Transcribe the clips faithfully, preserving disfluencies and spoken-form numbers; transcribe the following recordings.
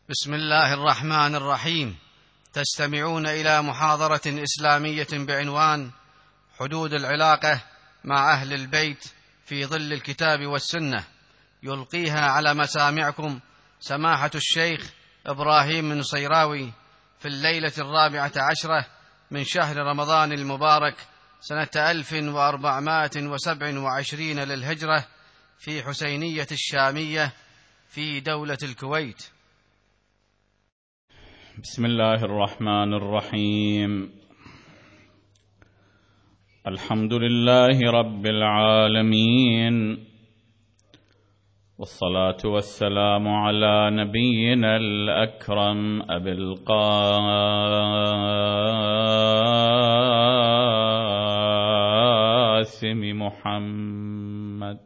بسم الله الرحمن الرحيم. تستمعون إلى محاضرة إسلامية بعنوان حدود العلاقة مع أهل البيت في ظل الكتاب والسنة، يلقيها على مسامعكم سماحة الشيخ إبراهيم النصيراوي في الليلة الرابعة عشرة من شهر رمضان المبارك سنة ألف وأربعمائة وسبع وعشرين للهجرة في حسينية الشامية في دولة الكويت. بسم الله الرحمن الرحيم. الحمد لله رب العالمين، والصلاة والسلام على نبينا الأكرم أبي القاسم محمد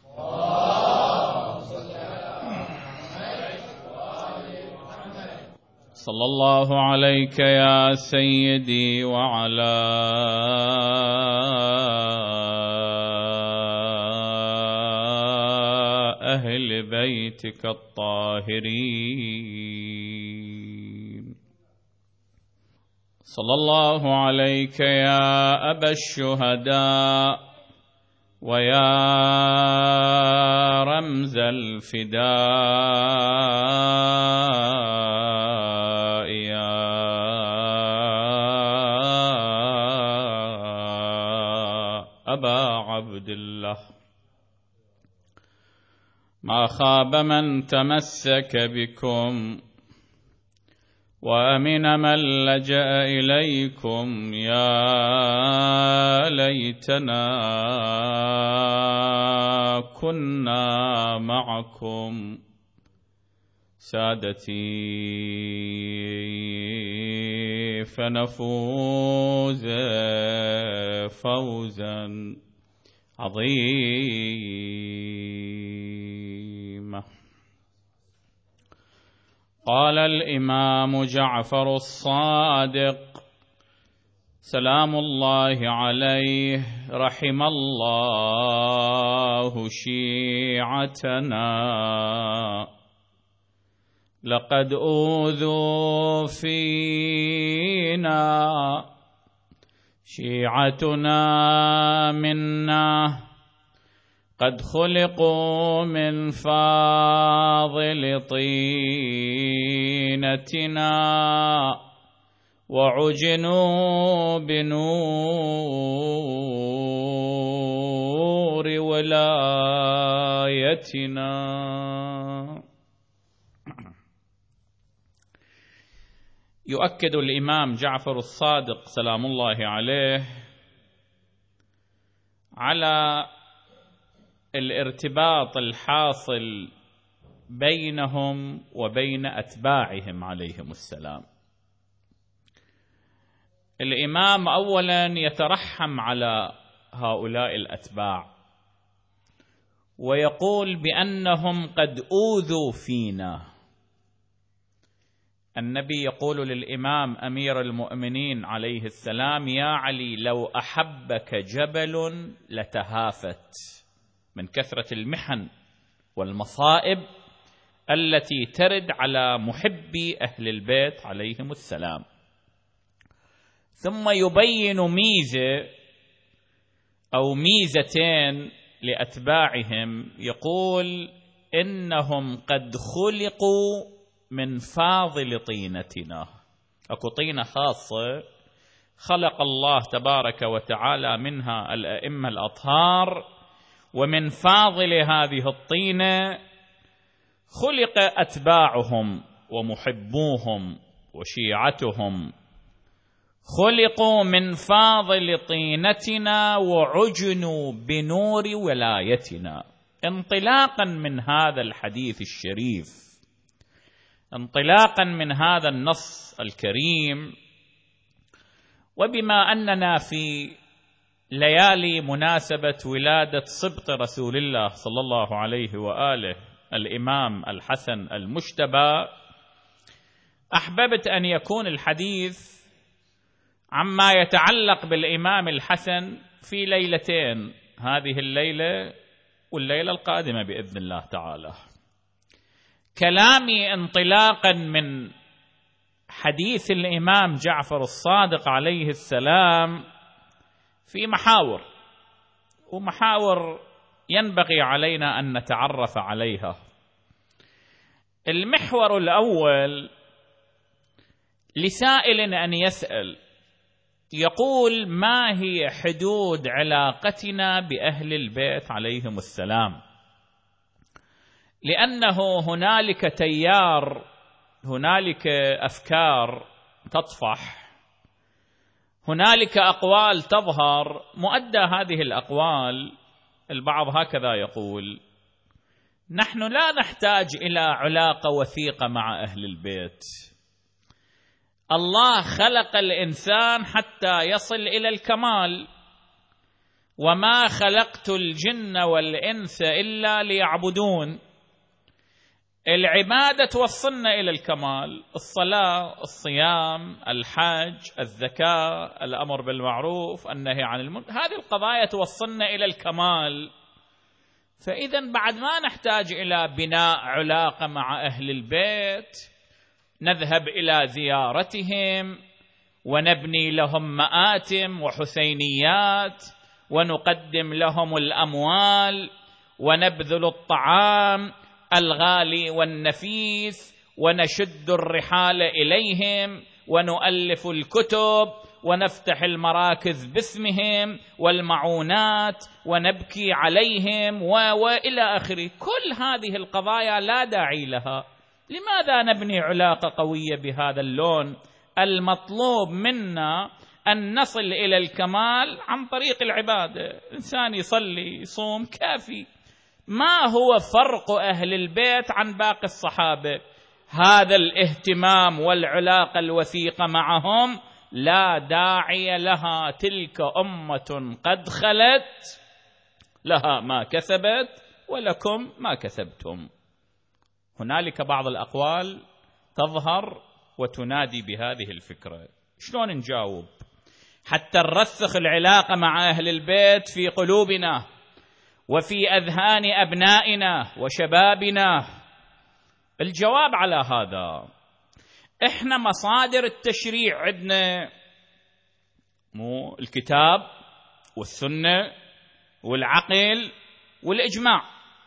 صلى الله عليك يا سيدي وعلى أهل بيتك الطاهرين. صلى الله عليك يا أبا الشهداء ويا رمز الفداء يا أبا عبد الله. ما خاب من تمسك بكم وأمن من لجأ إليكم، يا ليتنا كنا معكم سادتي فنفوز فوزا عظيما. قال الإمام جعفر الصادق سلام الله عليه: رحم الله شيعتنا، لقد أوذوا فينا، شيعتنا منا قد خلقوا من فاضل طينتنا، وعجنوا بنور ولايتنا. يؤكد الإمام جعفر الصادق سلام الله عليه على الارتباط الحاصل بينهم وبين أتباعهم عليهم السلام. الإمام أولا يترحم على هؤلاء الأتباع ويقول بأنهم قد أوذوا فينا. النبي يقول للإمام أمير المؤمنين عليه السلام: يا علي، لو أحبك جبل لتهافت، من كثرة المحن والمصائب التي ترد على محبي أهل البيت عليهم السلام. ثم يبين ميزة أو ميزتين لأتباعهم، يقول إنهم قد خلقوا من فاضل طينتنا. أكو طينة خاصة خلق الله تبارك وتعالى منها الأئمة الأطهار، ومن فاضل هذه الطينة خلق أتباعهم ومحبوهم وشيعتهم، خلقوا من فاضل طينتنا وعجنوا بنور ولايتنا. انطلاقا من هذا الحديث الشريف، انطلاقا من هذا النص الكريم، وبما أننا في ليالي مناسبة ولادة سبط رسول الله صلى الله عليه وآله الإمام الحسن المجتبى، أحببت أن يكون الحديث عما يتعلق بالإمام الحسن في ليلتين، هذه الليلة والليلة القادمة بإذن الله تعالى. كلامي انطلاقا من حديث الإمام جعفر الصادق عليه السلام في محاور، ومحاور ينبغي علينا أن نتعرف عليها. المحور الأول لسائل أن يسأل، يقول: ما هي حدود علاقتنا بأهل البيت عليهم السلام؟ لأنه هنالك تيار، هنالك أفكار تطفح، هنالك أقوال تظهر. مؤدى هذه الأقوال البعض هكذا يقول: نحن لا نحتاج إلى علاقة وثيقة مع أهل البيت، الله خلق الإنسان حتى يصل إلى الكمال، وما خلقت الجن والإنس إلا ليعبدون. العبادة توصلنا إلى الكمال، الصلاة، الصيام، الحج، الزكاة، الأمر بالمعروف، النهي عن المنكر، هذه القضايا توصلنا إلى الكمال. فإذا بعد ما نحتاج إلى بناء علاقة مع أهل البيت، نذهب إلى زيارتهم ونبني لهم مآتم وحسينيات ونقدم لهم الأموال ونبذل الطعام الغالي والنفيس ونشد الرحال إليهم ونؤلف الكتب ونفتح المراكز باسمهم والمعونات ونبكي عليهم وإلى آخره. كل هذه القضايا لا داعي لها. لماذا نبني علاقة قوية بهذا اللون؟ المطلوب منا أن نصل إلى الكمال عن طريق العبادة. إنسان يصلي يصوم كافي. ما هو فرق أهل البيت عن باقي الصحابة؟ هذا الاهتمام والعلاقة الوثيقة معهم لا داعي لها. تلك أمة قد خلت، لها ما كسبت ولكم ما كسبتم. هنالك بعض الأقوال تظهر وتنادي بهذه الفكرة. شلون نجاوب حتى نرسخ العلاقة مع أهل البيت في قلوبنا وفي أذهان أبنائنا وشبابنا؟ الجواب على هذا: إحنا مصادر التشريع عندنا مو الكتاب والسنة والعقل والإجماع.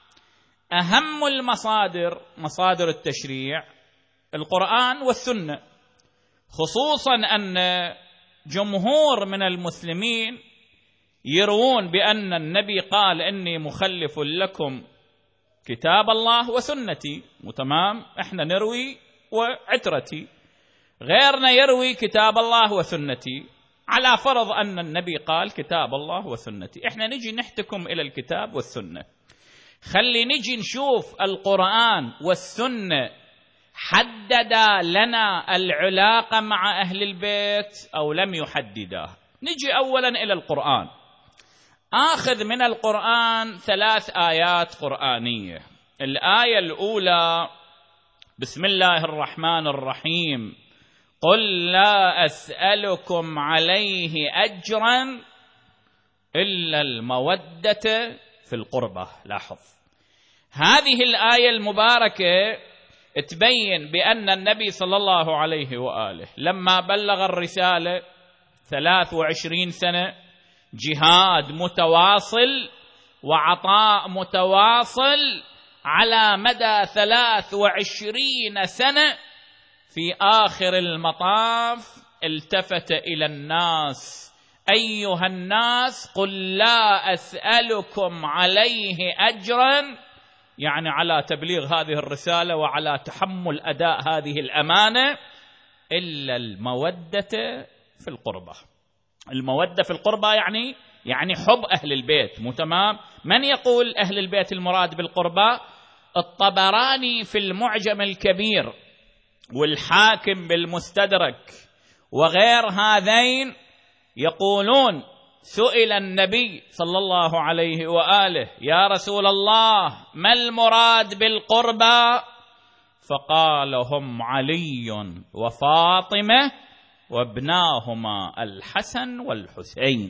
أهم المصادر مصادر التشريع القرآن والسنة، خصوصا أن جمهور من المسلمين يروون بأن النبي قال: إني مخلف لكم كتاب الله وسنتي. وتمام، إحنا نروي وعترتي، غيرنا يروي كتاب الله وسنتي. على فرض أن النبي قال كتاب الله وسنتي، إحنا نجي نحتكم إلى الكتاب والسنة. خلي نجي نشوف القرآن والسنة حددا لنا العلاقة مع أهل البيت أو لم يحددا. نجي أولا إلى القرآن. آخذ من القرآن ثلاث آيات قرآنية. الآية الأولى: بسم الله الرحمن الرحيم، قل لا أسألكم عليه أجرا إلا المودة في القربة. لاحظ هذه الآية المباركة تبين بأن النبي صلى الله عليه وآله لما بلغ الرسالة ثلاث وعشرين سنة، جهاد متواصل وعطاء متواصل على مدى ثلاث وعشرين سنة، في آخر المطاف التفت إلى الناس: أيها الناس قل لا أسألكم عليه أجرا، يعني على تبليغ هذه الرسالة وعلى تحمل أداء هذه الأمانة، إلا المودة في القربة. المودة في القربة يعني يعني حب أهل البيت. مو تمام؟ من يقول أهل البيت المراد بالقربة؟ الطبراني في المعجم الكبير والحاكم بالمستدرك وغير هذين يقولون: سئل النبي صلى الله عليه وآله: يا رسول الله ما المراد بالقربى؟ فقال: هم علي وفاطمة وابناهما الحسن والحسين.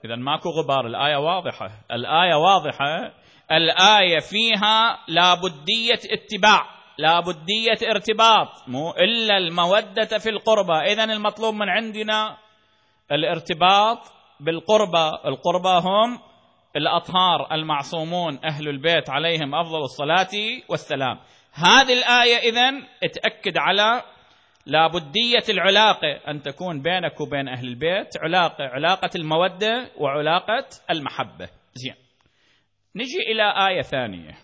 إذن ماكو غبار، الآية واضحة، الآية واضحة، الآية فيها لابدية اتباع، لابدية ارتباط، مو إلا المودة في القربى. إذن المطلوب من عندنا الارتباط بالقربى. القربى هم الأطهار المعصومون أهل البيت عليهم أفضل الصلاة والسلام. هذه الآية إذن تأكد على لابدية العلاقة أن تكون بينك وبين أهل البيت علاقة، علاقة المودة وعلاقة المحبة. زين، نجي إلى آية ثانية.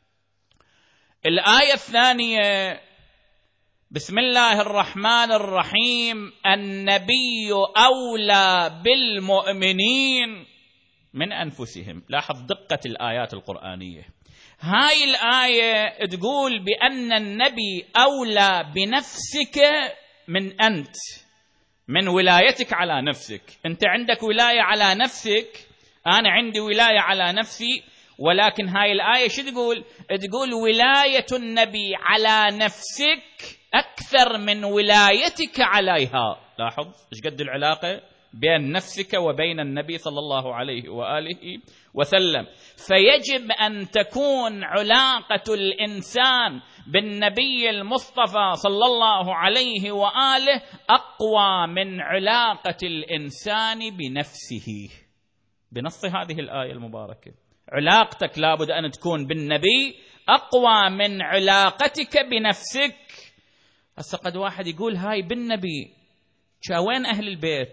الآية الثانية بسم الله الرحمن الرحيم: النبي أولى بالمؤمنين من أنفسهم. لاحظ دقة الآيات القرآنية. هاي الآية تقول بأن النبي أولى بنفسك من أنت، من ولايتك على نفسك. أنت عندك ولاية على نفسك، أنا عندي ولاية على نفسي، ولكن هاي الآية شو تقول؟ تقول ولاية النبي على نفسك أكثر من ولايتك عليها. لاحظ إيش قد العلاقة بين نفسك وبين النبي صلى الله عليه وآله وسلم. فيجب أن تكون علاقة الإنسان بالنبي المصطفى صلى الله عليه وآله أقوى من علاقة الإنسان بنفسه، بنص هذه الآية المباركة. علاقتك لابد أن تكون بالنبي أقوى من علاقتك بنفسك. هسه قد واحد يقول هاي بالنبي، وين أهل البيت؟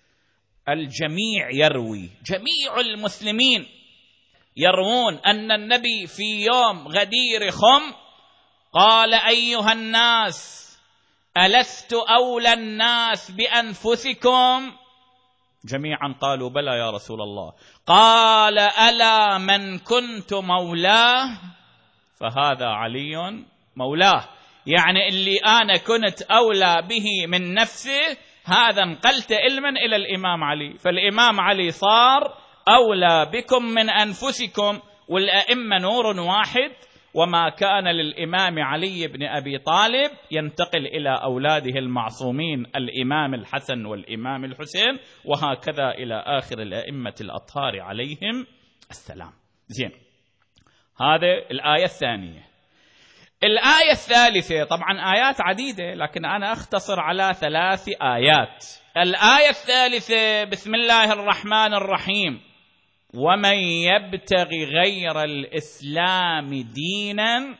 الجميع يروي، جميع المسلمين يروون أن النبي في يوم غدير خم قال: أيها الناس ألست أولى الناس بأنفسكم؟ جميعا قالوا بلى يا رسول الله. قال: ألا من كنت مولاه فهذا علي مولاه. يعني اللي أنا كنت أولى به من نفسه هذا انقلت علما إلى الإمام علي، فالإمام علي صار أولى بكم من أنفسكم. والأئمة نور واحد، وما كان للإمام علي بن أبي طالب ينتقل إلى أولاده المعصومين الإمام الحسن والإمام الحسين، وهكذا إلى آخر الأئمة الأطهار عليهم السلام. زين، هذا الآية الثانية. الآية الثالثة، طبعا آيات عديدة لكن أنا أختصر على ثلاث آيات. الآية الثالثة بسم الله الرحمن الرحيم: ومن يبتغي غير الإسلام دينا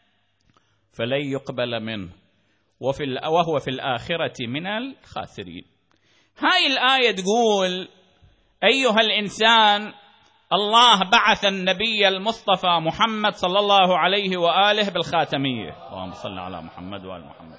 فلن يقبل منه وفي وهو في الآخرة من الخاسرين. هاي الآية تقول أيها الإنسان، الله بعث النبي المصطفى محمد صلى الله عليه وآله بالخاتمية، اللهم صل على محمد وآل محمد.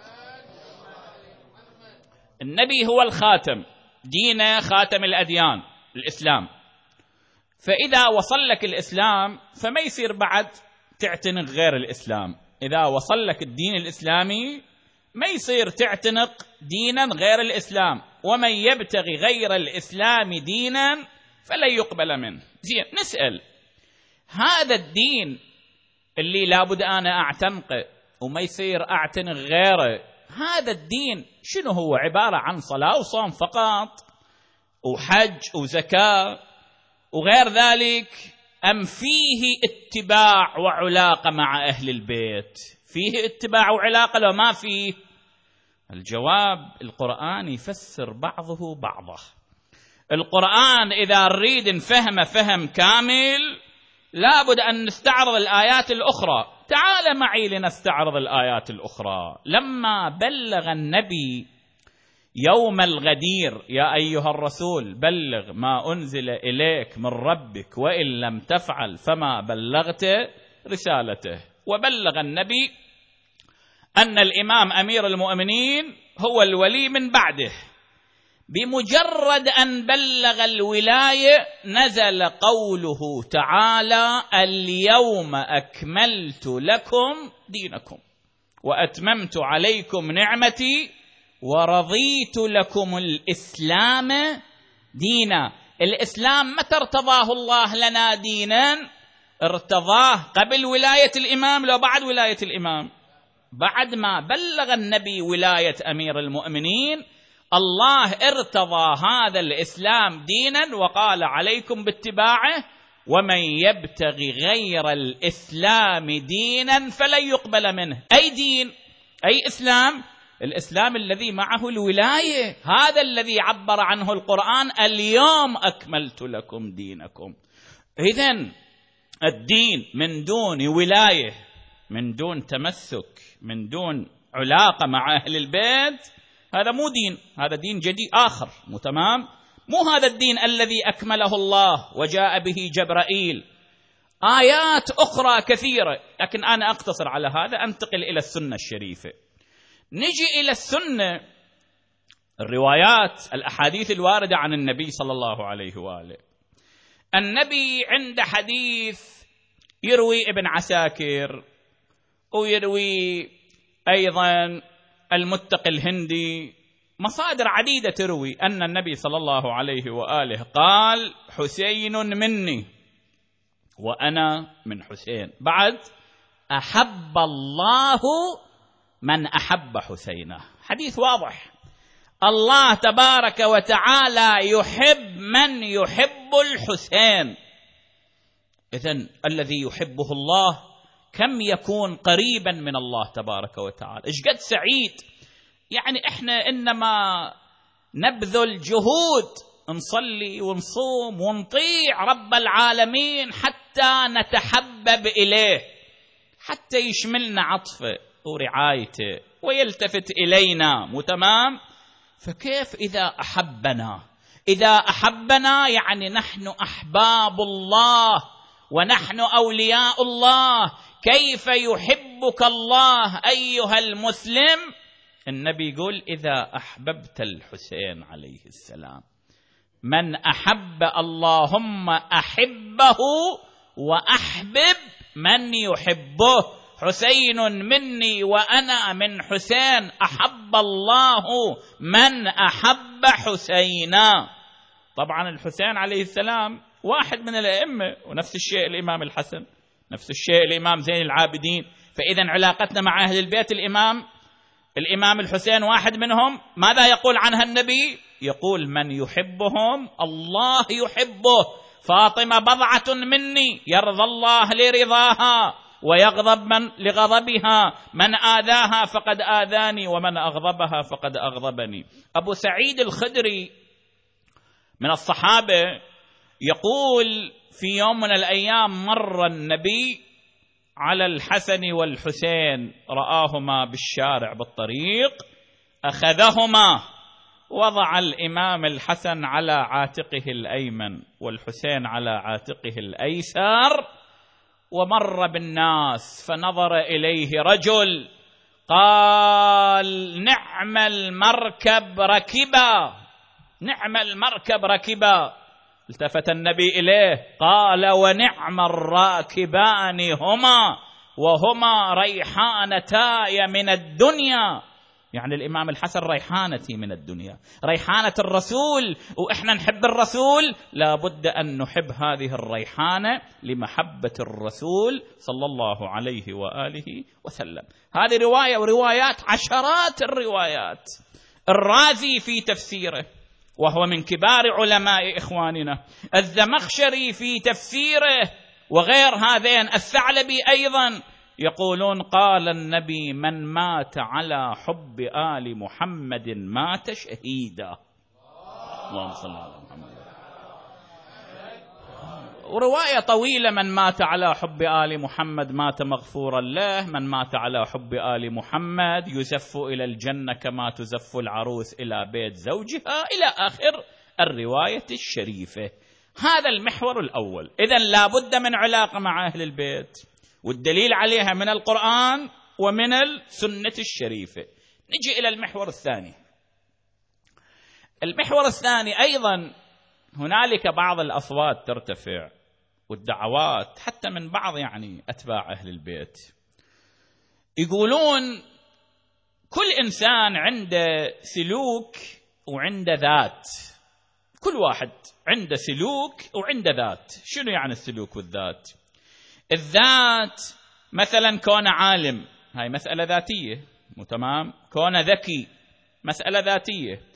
النبي هو الخاتم، دينه خاتم الأديان الإسلام. فإذا وصل لك الإسلام فما يصير بعد تعتنق غير الإسلام. إذا وصل لك الدين الإسلامي ما يصير تعتنق دينا غير الإسلام. ومن يبتغي غير الإسلام دينا فلن يقبل منه. زين، نسأل هذا الدين اللي لابد أنا أعتنقه وما يصير أعتنق غيره، هذا الدين شنو هو؟ عبارة عن صلاة وصوم فقط وحج وزكاة وغير ذلك، أم فيه اتباع وعلاقة مع أهل البيت؟ فيه اتباع وعلاقة لو ما فيه؟ الجواب القرآن يفسر بعضه بعضه. القرآن إذا نريد نفهم فهم كامل لابد أن نستعرض الآيات الأخرى. تعال معي لنستعرض الآيات الأخرى. لما بلغ النبي يوم الغدير: يا أيها الرسول بلغ ما أنزل إليك من ربك وإن لم تفعل فما بلغت رسالته. وبلغ النبي أن الإمام أمير المؤمنين هو الولي من بعده. بمجرد أن بلغ الولاية نزل قوله تعالى: اليوم أكملت لكم دينكم وأتممت عليكم نعمتي ورضيت لكم الإسلام دينا. الإسلام متى ارتضاه الله لنا دينا؟ ارتضاه قبل ولاية الإمام لو بعد ولاية الإمام؟ بعد ما بلغ النبي ولاية أمير المؤمنين الله ارتضى هذا الإسلام دينا وقال عليكم باتباعه، ومن يبتغي غير الإسلام دينا فلن يقبل منه. أي دين؟ أي إسلام؟ الإسلام الذي معه الولاية، هذا الذي عبر عنه القرآن اليوم أكملت لكم دينكم. إذن الدين من دون ولاية، من دون تمسك، من دون علاقة مع أهل البيت، هذا مو دين، هذا دين جديد آخر، مو تمام؟ مو هذا الدين الذي أكمله الله وجاء به جبرائيل. آيات أخرى كثيرة، لكن أنا أقتصر على هذا، أنتقل إلى السنة الشريفة. نجي إلى السنة، الروايات، الأحاديث الواردة عن النبي صلى الله عليه وآله. النبي عند حديث يروي ابن عساكر، ويروي أيضا المتقي الهندي، مصادر عديدة تروي أن النبي صلى الله عليه وآله قال: حسين مني وأنا من حسين. بعد: أحب الله من أحب حسينه. حديث واضح، الله تبارك وتعالى يحب من يحب الحسين. إذن الذي يحبه الله كم يكون قريبا من الله تبارك وتعالى، إيش قد سعيد. يعني إحنا إنما نبذل جهود، نصلي ونصوم ونطيع رب العالمين حتى نتحبب إليه، حتى يشملنا عطفه ورعايته ويلتفت إلينا، مو تمام؟ فكيف إذا أحبنا؟ إذا أحبنا يعني نحن أحباب الله ونحن أولياء الله. كيف يحبك الله أيها المسلم؟ النبي يقول: إذا أحببت الحسين عليه السلام. من أحب اللهم أحبه وأحبب من يحبه. حسين مني وأنا من حسين، أحب الله من أحب حسينا. طبعا الحسين عليه السلام واحد من الأئمة، ونفس الشيء الإمام الحسن، نفس الشيء الإمام زين العابدين. فإذا علاقتنا مع أهل البيت، الإمام الإمام الحسين واحد منهم. ماذا يقول عنها النبي؟ يقول: من يحبهم الله يحبه. فاطمة بضعة مني، يرضى الله لرضاها ويغضب من لغضبها. من آذاها فقد آذاني ومن أغضبها فقد أغضبني. أبو سعيد الخدري من الصحابة يقول: في يوم من الأيام مر النبي على الحسن والحسين، رآهما بالشارع بالطريق، أخذهما، وضع الإمام الحسن على عاتقه الأيمن والحسين على عاتقه الأيسر، ومر بالناس فنظر إليه رجل قال: نعم المركب ركبا، نعم المركب ركبا. التفت النبي إليه قال: ونعم الراكبان هما، وهما ريحانتاي من الدنيا. يعني الإمام الحسن ريحانتي من الدنيا، ريحانة الرسول، وإحنا نحب الرسول، لابد أن نحب هذه الريحانة لمحبة الرسول صلى الله عليه وآله وسلم. هذه رواية وروايات، عشرات الروايات. الرازي في تفسيره، وهو من كبار علماء إخواننا، الزمخشري في تفسيره، وغير هذين، الثعلبي أيضا، يقولون: قال النبي: من مات على حب آل محمد مات شهيدا. اللهم صل على محمد. ورواية طويلة: من مات على حب آل محمد مات مغفورا له، من مات على حب آل محمد يزف إلى الجنة كما تزف العروس إلى بيت زوجها، إلى آخر الرواية الشريفة. هذا المحور الأول. إذن لا بد من علاقة مع أهل البيت، والدليل عليها من القرآن ومن السنة الشريفة. نجي إلى المحور الثاني. المحور الثاني أيضا هنالك بعض الأصوات ترتفع والدعوات حتى من بعض يعني أتباع أهل البيت، يقولون كل إنسان عنده سلوك وعنده ذات، كل واحد عنده سلوك وعنده ذات. شنو يعني السلوك والذات؟ الذات مثلا كون عالم، هاي مسألة ذاتية، مو تمام؟ كون ذكي، مسألة ذاتية.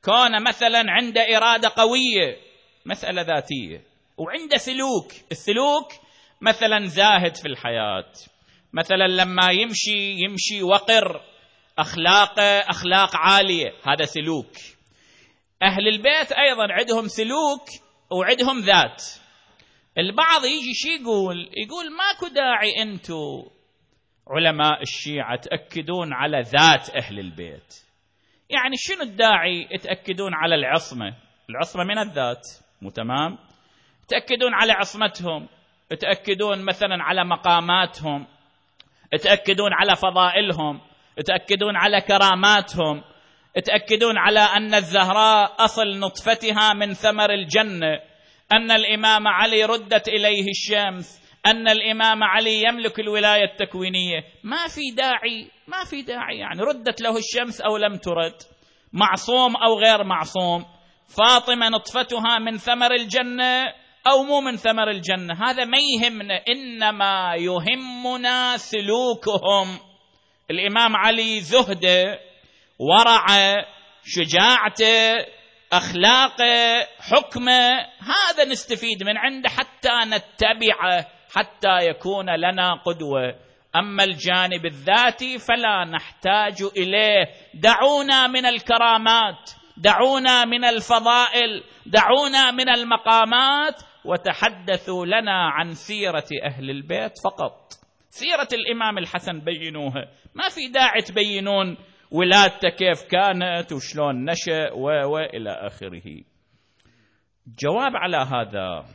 كون مثلا عنده إرادة قوية، مسألة ذاتية، وعنده سلوك، السلوك مثلا زاهد في الحياة، مثلا لما يمشي يمشي وقر، أخلاقه أخلاق عالية، هذا سلوك. أهل البيت أيضا عندهم سلوك وعندهم ذات. البعض يجي شي يقول يقول ماكو داعي أنتو علماء الشيعة تأكدون على ذات أهل البيت، يعني شنو الداعي تأكدون على العصمة؟ العصمة من الذات، مو تمام؟ تأكدون على عصمتهم، تأكدون مثلا على مقاماتهم، تأكدون على فضائلهم، تأكدون على كراماتهم، تأكدون على أن الزهراء أصل نطفتها من ثمر الجنة، أن الإمام علي ردت إليه الشمس، أن الإمام علي يملك الولاية التكوينية. ما في داعي، ما في داعي، يعني ردت له الشمس أو لم ترد، معصوم أو غير معصوم، فاطمة نطفتها من ثمر الجنة أو مو من ثمر الجنة، هذا ما يهمنا، إنما يهمنا سلوكهم. الإمام علي زهده، ورعه، شجاعته، أخلاقه، حكمه، هذا نستفيد من عنده حتى نتبعه، حتى يكون لنا قدوة. أما الجانب الذاتي فلا نحتاج إليه. دعونا من الكرامات، دعونا من الفضائل، دعونا من المقامات، وتحدثوا لنا عن سيرة أهل البيت فقط. سيرة الإمام الحسن بينوها، ما في داعي تبينون ولادته كيف كانت وشلون نشأ وإلى آخره. جواب على هذا،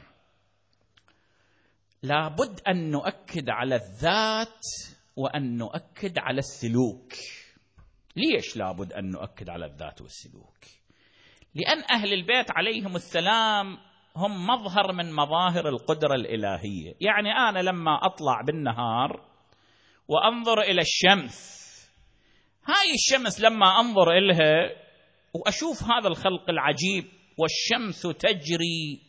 لابد أن نؤكد على الذات وأن نؤكد على السلوك. ليش لابد أن نؤكد على الذات والسلوك؟ لأن أهل البيت عليهم السلام هم مظهر من مظاهر القدرة الإلهية. يعني أنا لما أطلع بالنهار وأنظر إلى الشمس، هاي الشمس لما أنظر إلها وأشوف هذا الخلق العجيب، والشمس تجري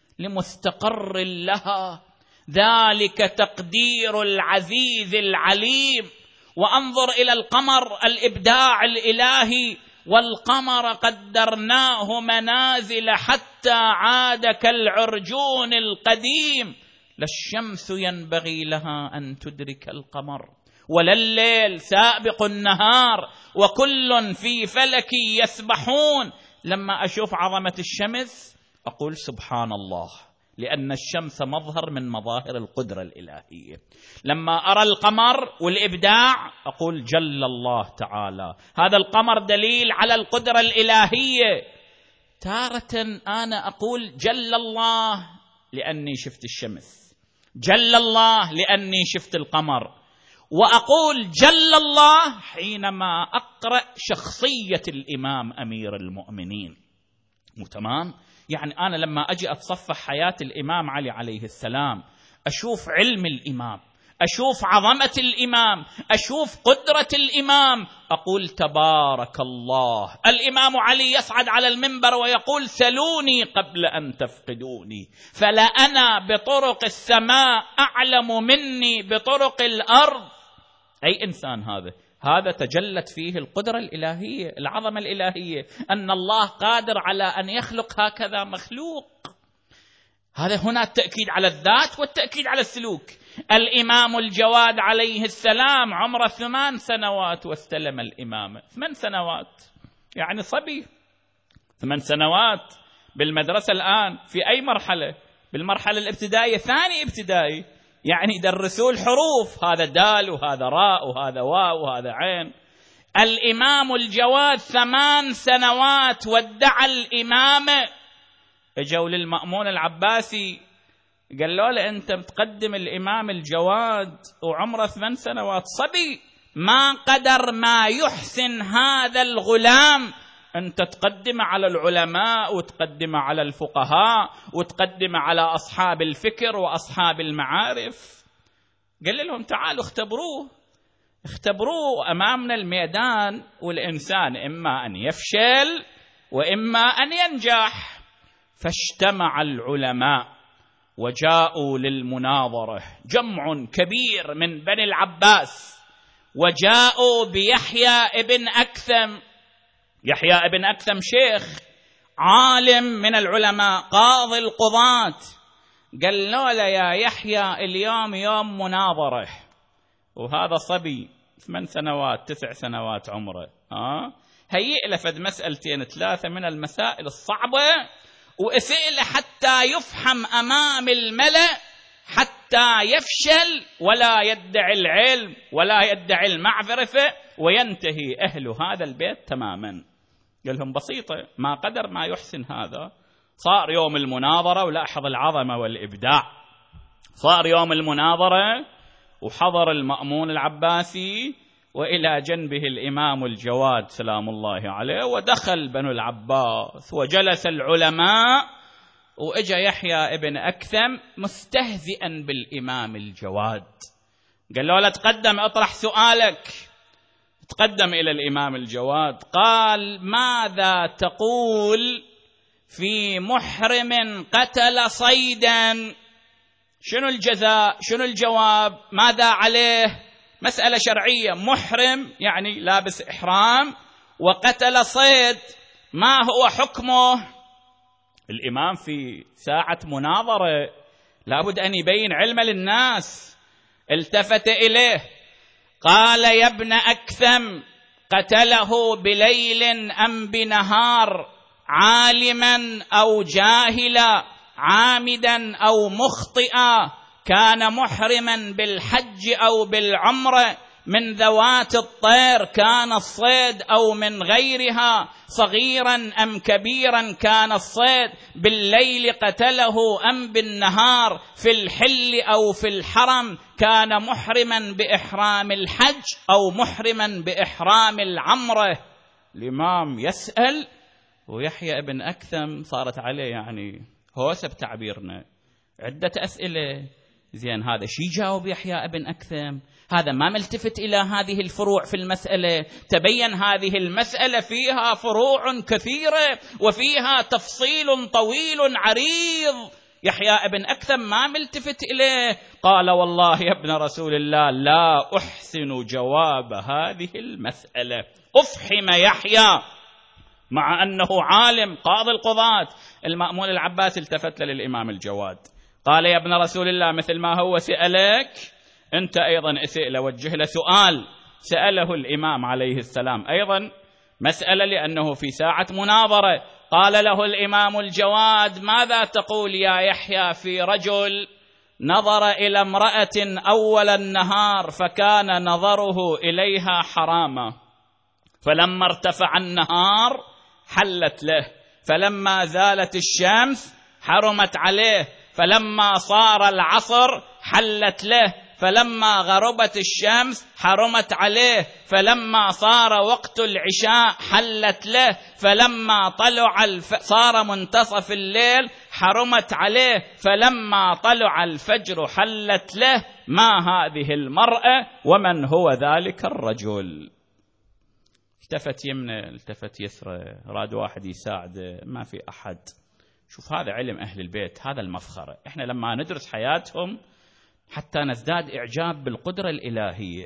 لمستقر لها، ذلك تقدير العزيز العليم. وأنظر إلى القمر، الإبداع الإلهي، والقمر قدرناه منازل حتى عاد كالعرجون القديم. لا الشمس ينبغي لها أن تدرك القمر، ولا الليل سابق النهار، وكل في فلك يسبحون. لما أشوف عظمة الشمس أقول سبحان الله، لأن الشمس مظهر من مظاهر القدرة الإلهية. لما أرى القمر والإبداع أقول جل الله تعالى، هذا القمر دليل على القدرة الإلهية. تارة أنا أقول جل الله لأني شفت الشمس، جل الله لأني شفت القمر، وأقول جل الله حينما أقرأ شخصية الإمام أمير المؤمنين. مو تمام؟ يعني أنا لما أجي أتصفح حياة الإمام علي عليه السلام، أشوف علم الإمام، أشوف عظمة الإمام، أشوف قدرة الإمام، أقول تبارك الله. الإمام علي يصعد على المنبر ويقول سلوني قبل أن تفقدوني، فلا أنا بطرق السماء أعلم مني بطرق الأرض. أي إنسان هذا؟ هذا تجلت فيه القدرة الإلهية، العظمة الإلهية، أن الله قادر على أن يخلق هكذا مخلوق. هذا هنا التأكيد على الذات والتأكيد على السلوك. الإمام الجواد عليه السلام عمره ثمان سنوات واستلم الإمامة. ثمان سنوات يعني صبي، ثمان سنوات بالمدرسة الآن في أي مرحلة؟ بالمرحلة الابتدائية، ثاني ابتدائي، يعني يدرسوا الحروف، هذا دال وهذا راء وهذا واو وهذا عين. الإمام الجواد ثمان سنوات وادعى الإمامة. اجوا للمأمون العباسي قالوا له أنت متقدم الإمام الجواد وعمره ثمان سنوات، صبي ما قدر ما يحسن هذا الغلام، أنت تقدم على العلماء وتقدم على الفقهاء وتقدم على أصحاب الفكر وأصحاب المعارف. قال لهم تعالوا اختبروه، اختبروه أمامنا الميدان، والإنسان إما أن يفشل وإما أن ينجح. فاجتمع العلماء وجاءوا للمناظرة، جمع كبير من بني العباس، وجاءوا بيحيى ابن أكثم يحيى بن أكثم شيخ عالم من العلماء قاضي القضاة، قال له يا يحيى اليوم يوم مناظرة، وهذا صبي ثمان سنوات تسع سنوات عمره، ها هيئ لفد مسألتين ثلاثة من المسائل الصعبة وأسئلة حتى يفهم أمام الملأ، حتى يفشل ولا يدعي العلم ولا يدعي المعرفة وينتهي أهل هذا البيت تماما. قال لهم بسيطة، ما قدر ما يحسن هذا. صار يوم المناظرة، ولاحظ العظمة والإبداع، صار يوم المناظرة وحضر المأمون العباسي وإلى جنبه الإمام الجواد سلام الله عليه، ودخل بنو العباس وجلس العلماء، وإجا يحيى ابن أكثم مستهزئا بالإمام الجواد، قال له لا تقدم اطرح سؤالك. تقدم إلى الإمام الجواد قال ماذا تقول في محرم قتل صيدا؟ شنو الجزاء؟ شنو الجواب؟ ماذا عليه؟ مسألة شرعية، محرم يعني لابس إحرام وقتل صيد، ما هو حكمه؟ الإمام في ساعة مناظرة لابد أن يبين علم للناس. التفت إليه قال يا ابن أكثم، قتله بليل أم بنهار؟ عالما أو جاهلا؟ عامدا أو مخطئا؟ كان محرما بالحج أو بالعمرة؟ من ذوات الطير كان الصيد أو من غيرها؟ صغيرا أم كبيرا كان الصيد؟ بالليل قتله أم بالنهار؟ في الحل أو في الحرم؟ كان محرما بإحرام الحج أو محرما بإحرام العمرة؟ الإمام يسأل ويحيى ابن أكثم صارت عليه يعني هوسة بتعبيرنا عدة أسئلة. زين هذا شي جاوب يحيى ابن أكثم؟ هذا ما ملتفت إلى هذه الفروع في المسألة. تبين هذه المسألة فيها فروع كثيرة وفيها تفصيل طويل عريض، يحيى ابن أكثم ما ملتفت إليه. قال والله يا ابن رسول الله لا أحسن جواب هذه المسألة. أفحم يحيى مع أنه عالم قاضي القضاة. المأمون العباس التفت للإمام الجواد قال يا ابن رسول الله مثل ما هو سألك أنت أيضا اسئل، وجه له سؤال سأله الإمام عليه السلام أيضا مسألة، لأنه في ساعة مناظرة. قال له الإمام الجواد ماذا تقول يا يحيى في رجل نظر إلى امرأة أول النهار فكان نظره إليها حراما، فلما ارتفع النهار حلت له، فلما زالت الشمس حرمت عليه، فلما صار العصر حلت له، فلما غربت الشمس حرمت عليه، فلما صار وقت العشاء حلت له، فلما طلع الف... صار منتصف الليل حرمت عليه، فلما طلع الفجر حلت له. ما هذه المرأة ومن هو ذلك الرجل؟ التفت يمنه التفت يسره، راد واحد يساعده، ما في أحد. شوف هذا علم أهل البيت، هذا المفخرة. إحنا لما ندرس حياتهم حتى نزداد إعجاب بالقدرة الإلهية.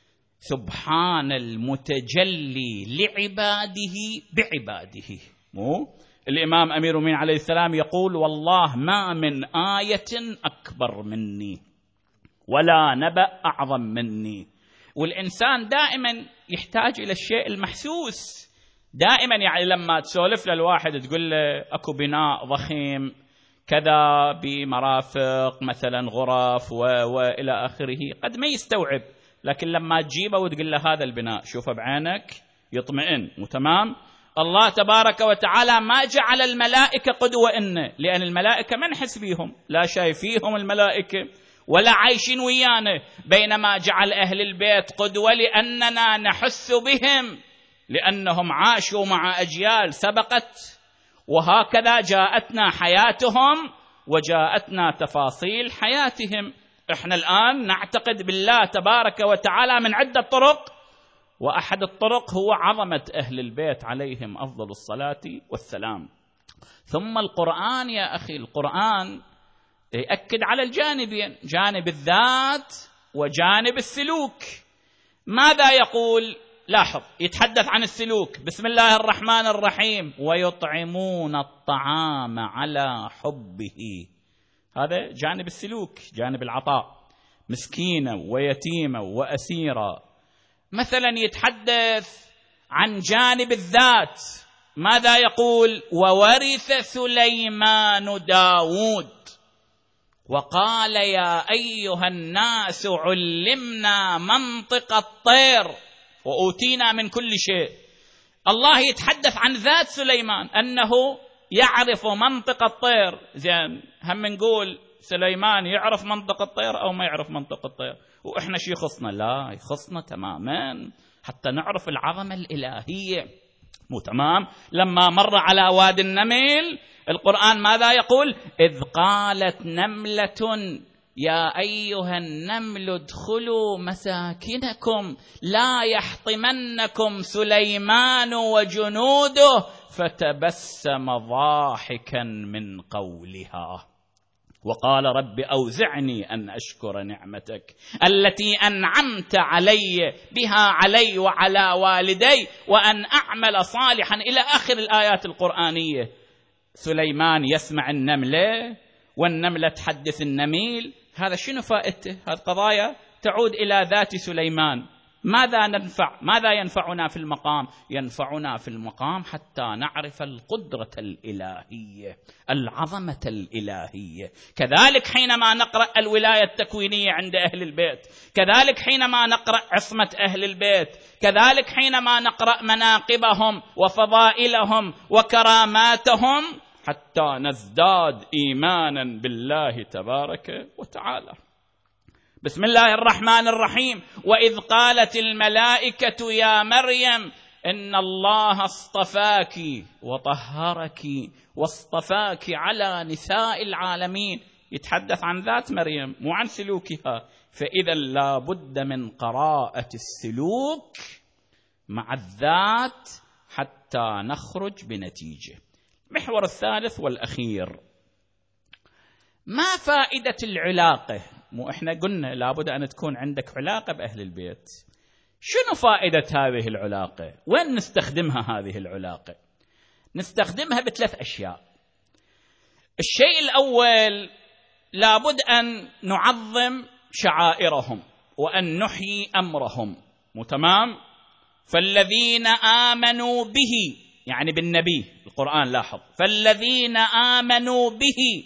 سبحان المتجلي لعباده بعباده. مو الإمام أمير المؤمنين عليه السلام يقول والله ما من آية أكبر مني ولا نبأ أعظم مني. والإنسان دائما يحتاج إلى الشيء المحسوس. دائما يعني لما تسولف للواحد تقول له أكو بناء ضخيم كذا بمرافق مثلا غرف وإلى آخره، قد ما يستوعب، لكن لما تجيبه وتقول له هذا البناء شوفه بعينك يطمئن وتمام. الله تبارك وتعالى ما جعل الملائكة قدوة إنه، لأن الملائكة ما نحس بيهم، لا شايفيهم الملائكة ولا عايشين ويانا، بينما جعل أهل البيت قدوة لأننا نحس بهم، لأنهم عاشوا مع أجيال سبقت، وهكذا جاءتنا حياتهم وجاءتنا تفاصيل حياتهم. احنا الآن نعتقد بالله تبارك وتعالى من عدة طرق، وأحد الطرق هو عظمة أهل البيت عليهم أفضل الصلاة والسلام. ثم القرآن يا أخي، القرآن يأكد على الجانبين، جانب الذات وجانب السلوك. ماذا يقول؟ لاحظ يتحدث عن السلوك، بسم الله الرحمن الرحيم، ويطعمون الطعام على حبه. هذا جانب السلوك، جانب العطاء، مسكينا ويتيما وأسيرا. مثلا يتحدث عن جانب الذات، ماذا يقول؟ وورث سليمان داود وقال يا أيها الناس علمنا منطق الطير وأوتينا من كل شيء. الله يتحدث عن ذات سليمان أنه يعرف منطق الطير. زين، هم نقول سليمان يعرف منطق الطير أو ما يعرف منطق الطير؟ وإحنا شي يخصنا؟ لا، يخصنا تماما حتى نعرف العظمة الإلهية. مو تمام؟ لما مر على وادي النمل القرآن ماذا يقول؟ إذ قالت نملة يا أيها النمل ادخلوا مساكنكم لا يحطمنكم سليمان وجنوده فتبسم ضاحكا من قولها وقال رب أوزعني أن أشكر نعمتك التي أنعمت علي بها علي وعلى والدي وأن أعمل صالحا إلى آخر الآيات القرآنية. سليمان يسمع النملة والنملة تحدث النميل. هذا شنو فائدته؟ هذه قضايا تعود إلى ذات سليمان. ماذا ننفع؟ ماذا ينفعنا في المقام؟ ينفعنا في المقام حتى نعرف القدرة الإلهية، العظمة الإلهية. كذلك حينما نقرأ الولاية التكوينية عند أهل البيت، كذلك حينما نقرأ عصمة أهل البيت، كذلك حينما نقرأ مناقبهم وفضائلهم وكراماتهم، حتى نزداد إيمانا بالله تبارك وتعالى. بسم الله الرحمن الرحيم. وإذ قالت الملائكة يا مريم إن الله اصطفاك وطهرك واصطفاك على نساء العالمين. يتحدث عن ذات مريم مو عن سلوكها. فإذا لا بد من قراءة السلوك مع الذات حتى نخرج بنتيجة. المحور الثالث والأخير، ما فائدة العلاقة؟ مو إحنا قلنا لابد أن تكون عندك علاقة بأهل البيت. شنو فائدة هذه العلاقة؟ وين نستخدمها هذه العلاقة؟ نستخدمها بثلاث أشياء. الشيء الأول، لابد أن نعظم شعائرهم وأن نحيي أمرهم. مو تمام؟ فالذين آمنوا به، يعني بالنبي، القرآن لاحظ، فالذين آمنوا به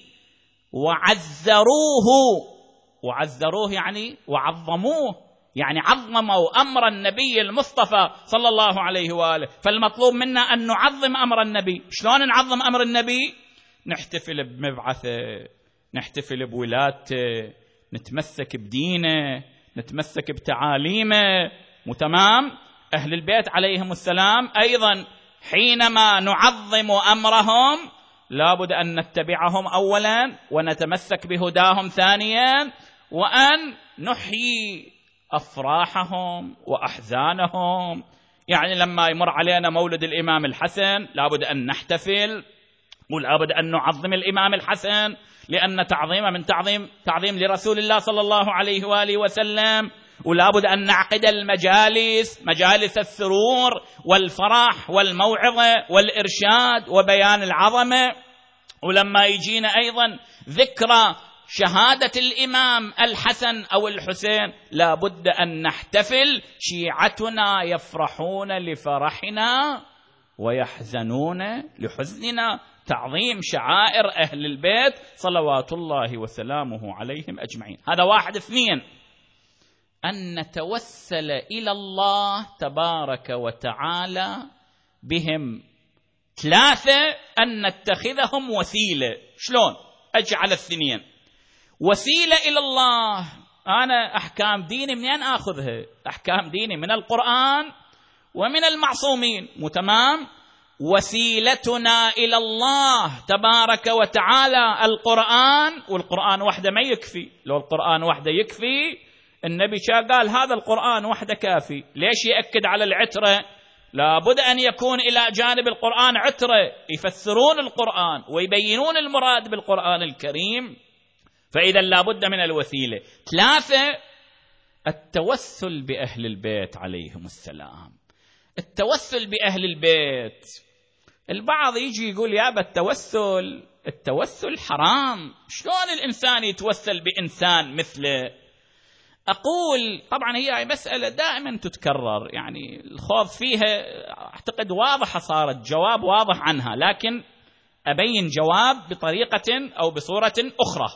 وعزروه. وعزروه يعني وعظموه، يعني عظموا أمر النبي المصطفى صلى الله عليه وآله. فالمطلوب منا أن نعظم أمر النبي. شلون نعظم أمر النبي؟ نحتفل بمبعثه، نحتفل بولادته، نتمسك بدينه، نتمسك بتعاليمه. متمام؟ أهل البيت عليهم السلام أيضا حينما نعظم أمرهم لابد أن نتبعهم أولا ونتمسك بهداهم ثانيا، وأن نحيي أفراحهم وأحزانهم. يعني لما يمر علينا مولد الإمام الحسن لابد أن نحتفل، ولابد أن نعظم الإمام الحسن، لأن تعظيمه من تعظيم تعظيم لرسول الله صلى الله عليه وآله وسلم. ولابد أن نعقد المجالس، مجالس السرور والفرح والموعظة والإرشاد وبيان العظمة. ولما يجينا أيضا ذكرى شهادة الإمام الحسن أو الحسين لابد أن نحتفل. شيعتنا يفرحون لفرحنا ويحزنون لحزننا. تعظيم شعائر أهل البيت صلوات الله وسلامه عليهم أجمعين. هذا واحد. اثنين، أن نتوسل إلى الله تبارك وتعالى بهم. ثلاثة، أن نتخذهم وسيلة. شلون؟ أجعل الاثنين وسيلة إلى الله. أنا أحكام ديني منين أخذها؟ أحكام ديني من القرآن ومن المعصومين. متمام؟ وسيلتنا إلى الله تبارك وتعالى القرآن، والقرآن وحده ما يكفي. لو القرآن وحده يكفي النبي شا قال هذا القرآن وحده كافي. ليش يأكد على العترة؟ لابد أن يكون إلى جانب القرآن عترة يفسرون القرآن ويبينون المراد بالقرآن الكريم. فإذا لابد من الوسيلة. ثلاثة، التوسل بأهل البيت عليهم السلام. التوسل بأهل البيت. البعض يجي يقول يا أبا التوسل التوسل حرام، شلون الإنسان يتوسل بإنسان مثله؟ أقول طبعا هي مسألة دائما تتكرر، يعني الخوض فيها أعتقد واضحة، صارت جواب واضح عنها، لكن أبين جواب بطريقة أو بصورة أخرى.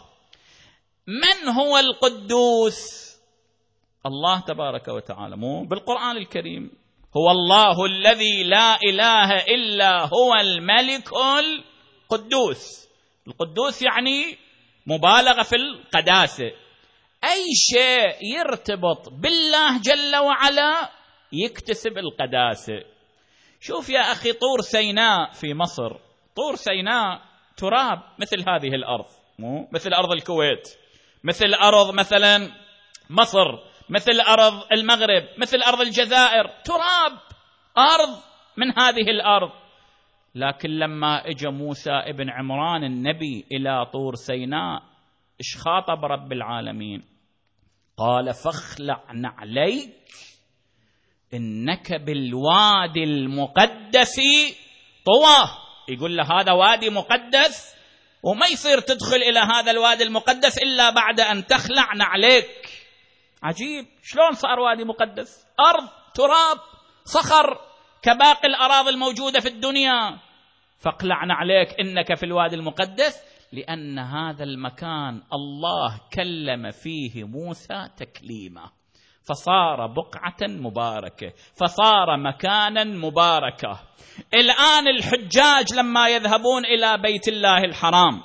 من هو القدوس؟ الله تبارك وتعالى، مو بالقرآن الكريم هو الله الذي لا إله إلا هو الملك القدوس. القدوس يعني مبالغة في القداسة، أي شيء يرتبط بالله جل وعلا يكتسب القداسة. شوف يا أخي طور سيناء في مصر، طور سيناء تراب مثل هذه الأرض، مو مثل أرض الكويت، مثل أرض مثلا مصر، مثل أرض المغرب، مثل أرض الجزائر، تراب، أرض من هذه الأرض. لكن لما اجى موسى ابن عمران النبي إلى طور سيناء إيش خاطب رب العالمين؟ قال فاخلع نعليك إنك بالوادي المقدس طوى. يقول له هذا وادي مقدس وما يصير تدخل إلى هذا الوادي المقدس إلا بعد أن تخلع نعليك. عجيب، شلون صار وادي مقدس؟ أرض، تراب، صخر كباقي الأراضي الموجودة في الدنيا. فاقلع نعليك إنك في الوادي المقدس، لأن هذا المكان الله كلم فيه موسى تكليما، فصار بقعة مباركة، فصار مكانا مباركة. الآن الحجاج لما يذهبون إلى بيت الله الحرام،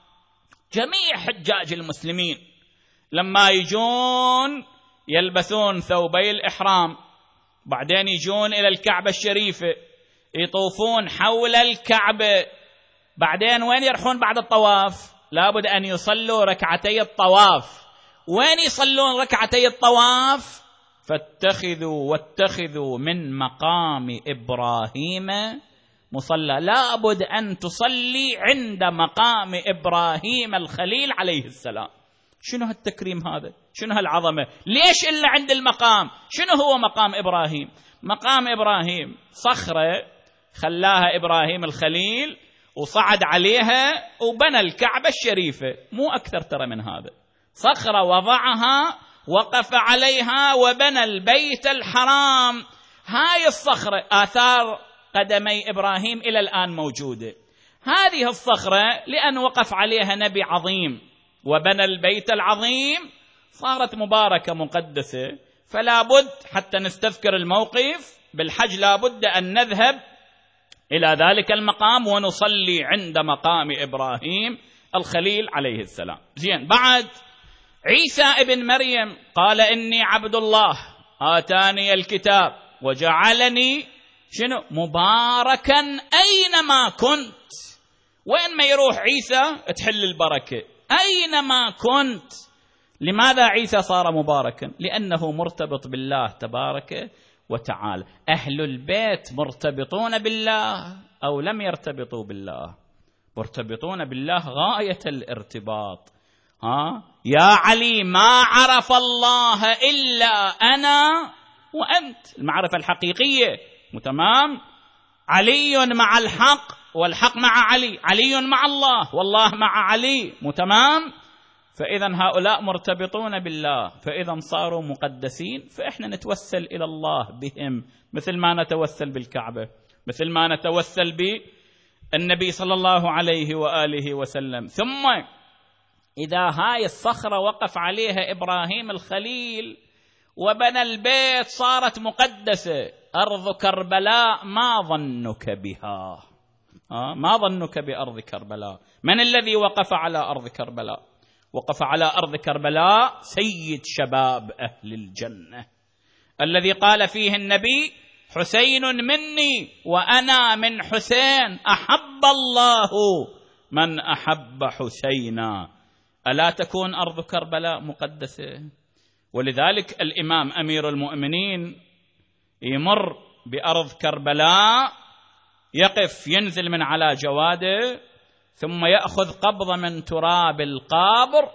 جميع حجاج المسلمين لما يجون يلبسون ثوبي الإحرام، بعدين يجون إلى الكعبة الشريفة، يطوفون حول الكعبة، بعدين وين يرحون بعد الطواف؟ لابد أن يصلوا ركعتي الطواف. وين يصلون ركعتي الطواف؟ فاتخذوا واتخذوا من مقام إبراهيم مصلى. لابد أن تصلي عند مقام إبراهيم الخليل عليه السلام. شنو هالتكريم هذا؟ شنو هالعظمة؟ ليش إلا عند المقام؟ شنو هو مقام إبراهيم؟ مقام إبراهيم صخرة خلاها إبراهيم الخليل وصعد عليها وبنى الكعبة الشريفة، مو أكثر ترى من هذا. صخرة وضعها، وقف عليها وبنى البيت الحرام. هاي الصخرة آثار قدمي إبراهيم إلى الآن موجودة. هذه الصخرة لأن وقف عليها نبي عظيم وبنى البيت العظيم صارت مباركة مقدسة. فلا بد حتى نستذكر الموقف بالحج لا بد أن نذهب إلى ذلك المقام ونصلي عند مقام إبراهيم الخليل عليه السلام. زين، بعد عيسى ابن مريم قال إني عبد الله آتاني الكتاب وجعلني شنو مباركا أينما كنت. وين ما يروح عيسى تحل البركة، أينما كنت. لماذا عيسى صار مباركا؟ لأنه مرتبط بالله تبارك وتعالى. أهل البيت مرتبطون بالله أو لم يرتبطوا بالله؟ مرتبطون بالله غاية الارتباط. ها يا علي ما عرف الله إلا أنا وأنت، المعرفة الحقيقية. تمام؟ علي مع الحق والحق مع علي، علي مع الله والله مع علي. تمام؟ فإذا هؤلاء مرتبطون بالله، فإذا صاروا مقدسين، فإحنا نتوسل إلى الله بهم مثل ما نتوسل بالكعبة، مثل ما نتوسل بالنبي صلى الله عليه وآله وسلم. ثم إذا هاي الصخرة وقف عليها إبراهيم الخليل وبنى البيت صارت مقدسة. أرض كربلاء ما ظنك بها؟ آه ما ظنك بأرض كربلاء؟ من الذي وقف على أرض كربلاء؟ وقف على أرض كربلاء سيد شباب أهل الجنة، الذي قال فيه النبي حسين مني وأنا من حسين، أحب الله من أحب حسينا. ألا تكون أرض كربلاء مقدسة؟ ولذلك الإمام أمير المؤمنين يمر بأرض كربلاء، يقف ينزل من على جواده ثم يأخذ قبضة من تراب القبر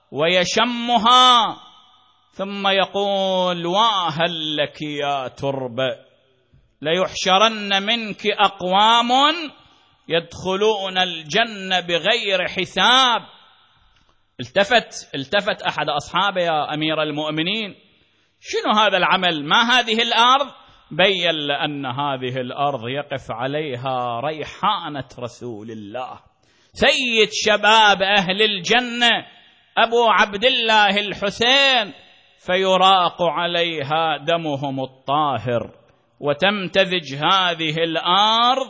ويشمها، ثم يقول واهل لك يا تربة ليحشرن منك أقوام يدخلون الجنة بغير حساب. التفت التفت أحد أصحابه: يا أمير المؤمنين، شنو هذا العمل؟ ما هذه الأرض؟ بين لأن هذه الأرض يقف عليها ريحانة رسول الله، سيد شباب أهل الجنة أبو عبد الله الحسين، فيراق عليها دمهم الطاهر، وتمتزج هذه الأرض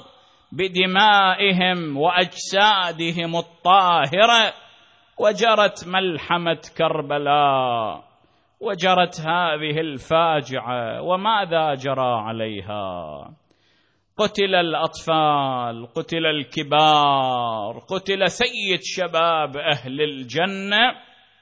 بدمائهم وأجسادهم الطاهرة. وجرت ملحمة كربلاء، وجرت هذه الفاجعة، وماذا جرى عليها؟ قتل الأطفال، قتل الكبار، قتل سيد شباب أهل الجنة.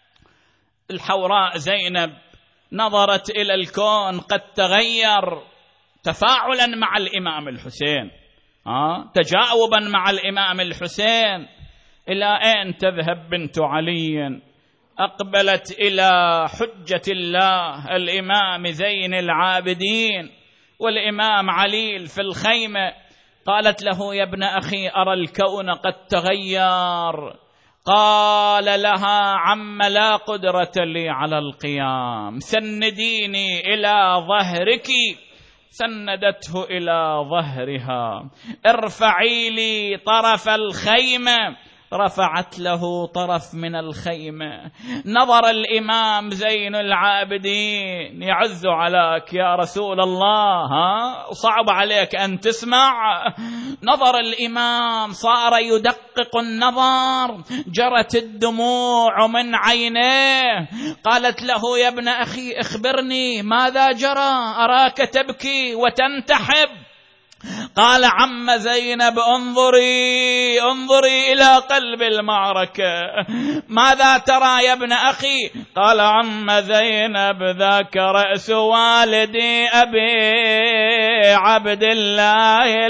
الحوراء زينب نظرت إلى الكون قد تغير تفاعلا مع الإمام الحسين، آه؟ تجاوبا مع الإمام الحسين. إلى أين تذهب بنت علي؟ أقبلت إلى حجة الله الإمام زين العابدين والإمام علي في الخيمة، قالت له: يا ابن أخي، أرى الكون قد تغير. قال لها: عم، لا قدرة لي على القيام، سنديني إلى ظهرك. سندته إلى ظهرها. ارفعي لي طرف الخيمة. رفعت له طرف من الخيمة. نظر الإمام زين العابدين: يعز عليك يا رسول الله، ها؟ صعب عليك أن تسمع. نظر الإمام، صار يدقق النظر، جرت الدموع من عينيه. قالت له: يا ابن أخي، اخبرني ماذا جرى؟ أراك تبكي وتنتحب. قال: عم زينب، انظري انظري إلى قلب المعركة، ماذا ترى يا ابن أخي؟ قال: عم زينب، ذاك رأس والدي أبي عبد الله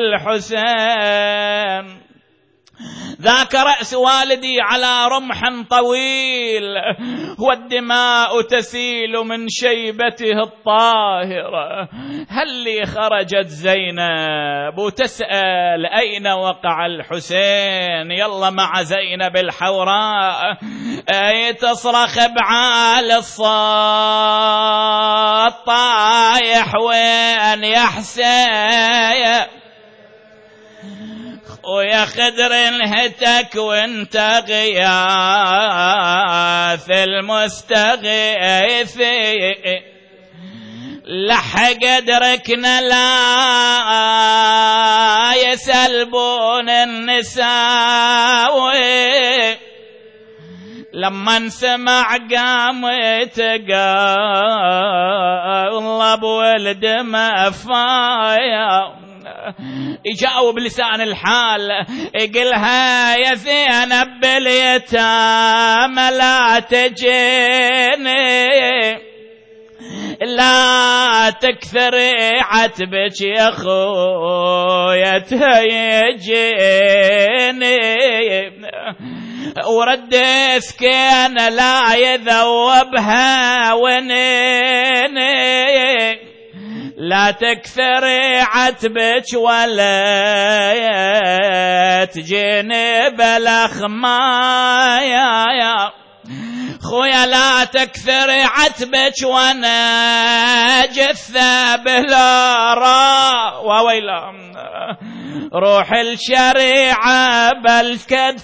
الحسين، ذاك رأس والدي على رمح طويل، والدماء تسيل من شيبته الطاهرة. هل لي خرجت زينب وتسأل أين وقع الحسين؟ يلا مع زينب الحوراء، أي تصرخ بعال الصوت: طايح وين يا حسين؟ ويا خدر انهتك وانت غياث المستغيث، لحق دركنا لا يسلبون النساء. لما سمع قامت قلب ولد ما فايا، يجاوب لسان الحال يقلها: يا زينب باليتامى لا تجيني، لا تكثري عتبك يا خويا تهيجيني. ورد سكين لا يذوبها ونيني، لا تكثري عتبك ولا تجيني بالأخمايا يا خويا، لا تكثري عتبك وانا جثة بلا را وويلا. روح الشريعة بالكد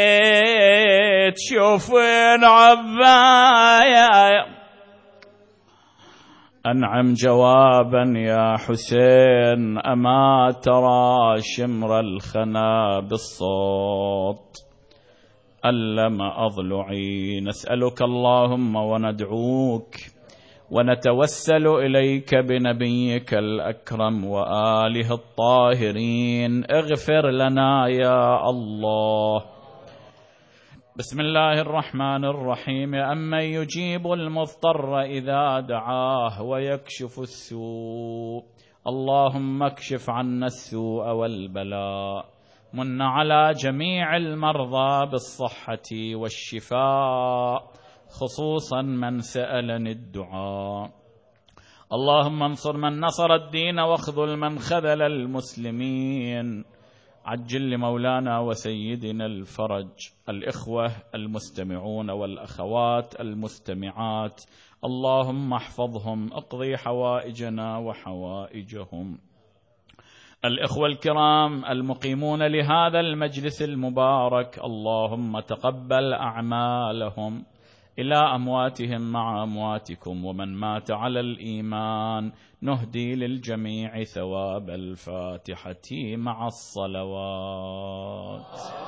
تشوفين عبايا. أنعم جوابا يا حسين، أما ترى شمر الخنا بالصوت؟ ألم أضلعي. نسألك اللهم وندعوك ونتوسل إليك بنبيك الأكرم وآله الطاهرين، اغفر لنا يا الله. بسم الله الرحمن الرحيم. أمن يجيب المضطر إذا دعاه ويكشف السوء، اللهم اكشف عنا السوء والبلاء. من على جميع المرضى بالصحة والشفاء، خصوصا من سألني الدعاء. اللهم انصر من نصر الدين واخذل من خذل المسلمين. عجل لمولانا وسيدنا الفرج. الإخوة المستمعون والأخوات المستمعات، اللهم احفظهم، اقضي حوائجنا وحوائجهم. الإخوة الكرام المقيمون لهذا المجلس المبارك، اللهم تقبل أعمالهم. إلى أمواتهم مع أمواتكم، ومن مات على الإيمان نهدي للجميع ثواب الفاتحة مع الصلوات.